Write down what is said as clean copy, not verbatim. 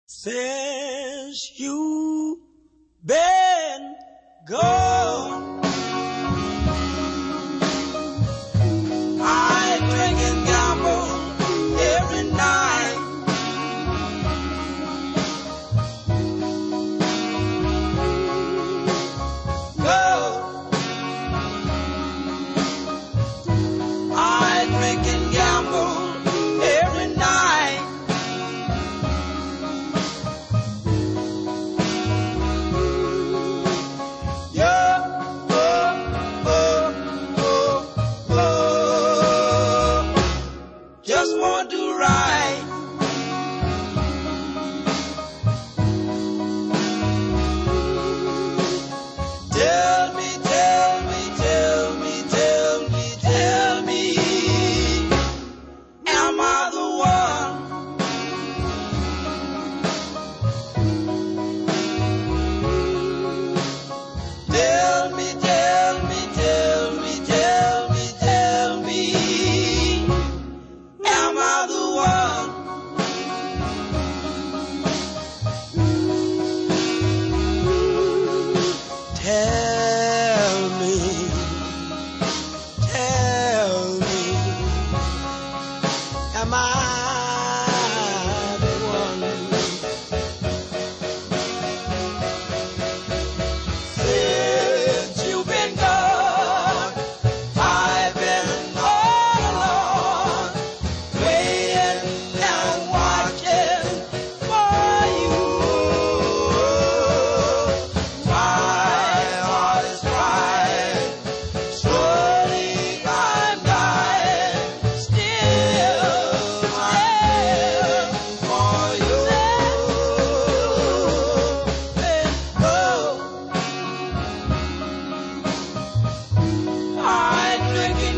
Since you've been gone, I drink and gamble every night. Girl, I drink and gamble every night. Just want to ride. Tell me, tell me, tell me, tell me, tell me, am I the one? Tell me, tell me, tell me, tell me, tell me, am I the one? Tell me, am I the one? Since you've been gone, I've been all alone, waiting and watching for you. My heart is crying, slowly I'm dying, still I'm for you. Oh, I drink